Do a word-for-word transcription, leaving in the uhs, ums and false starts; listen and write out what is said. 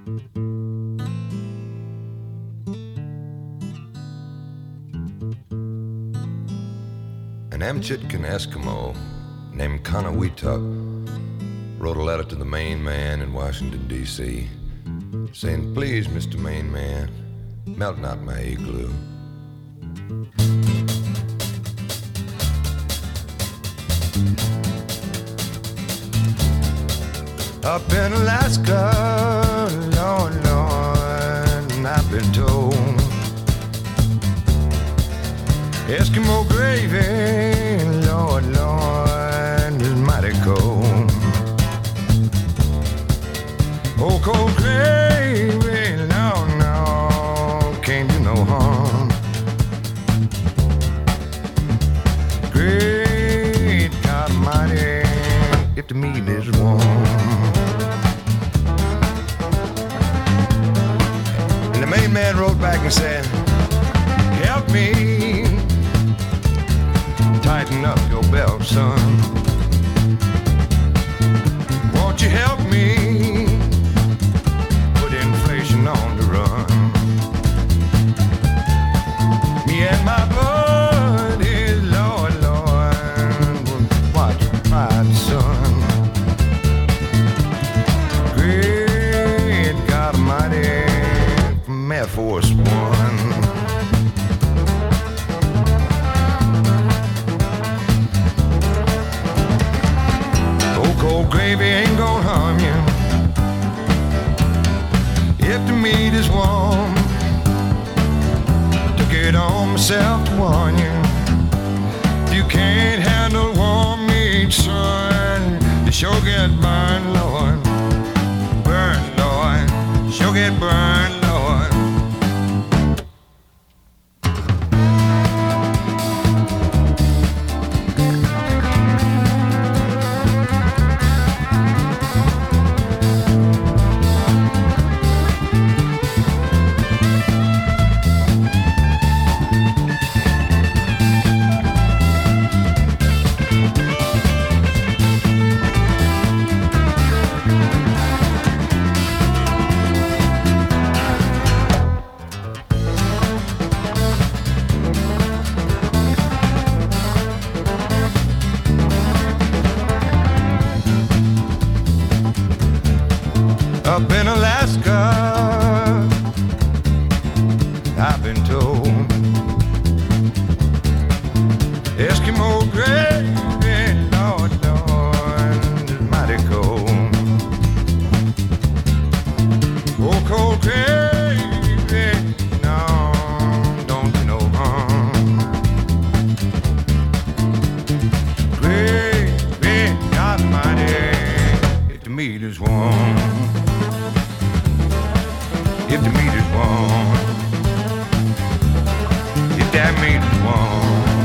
An Amchitkan Eskimo named Kanawituk wrote a letter to the Main Man in Washington, D C, saying, "Please, Mister Main Man, melt not my igloo." Up in Alaska, Lord, Lord, I've been told Eskimo gravy, Lord, Lord, is mighty cold. Oh, cold gravy, no, no, can't do no harm. Great God Almighty, if the meat is warm. And the Main Man wrote back and said, "Help me tighten up your belt, son. Won't you help me put inflation on the run? Me and my buddies, Lord, Lord, watch your pride, son. Great God Almighty, from Air Force One." Cold gravy ain't gonna harm you if the meat is warm. Took it on myself to warn you. If you can't handle warm meat, son, you sure get burned, Lord. Burned, Lord. Sure get burned, Lord. Up in Alaska, I've been told Eskimo gravy, Lord, Lord, is mighty cold. Oh, cold gravy, no, don't do no harm. Gravy, God Almighty, if the meat is warm. If the meat is warm, if that meat is warm.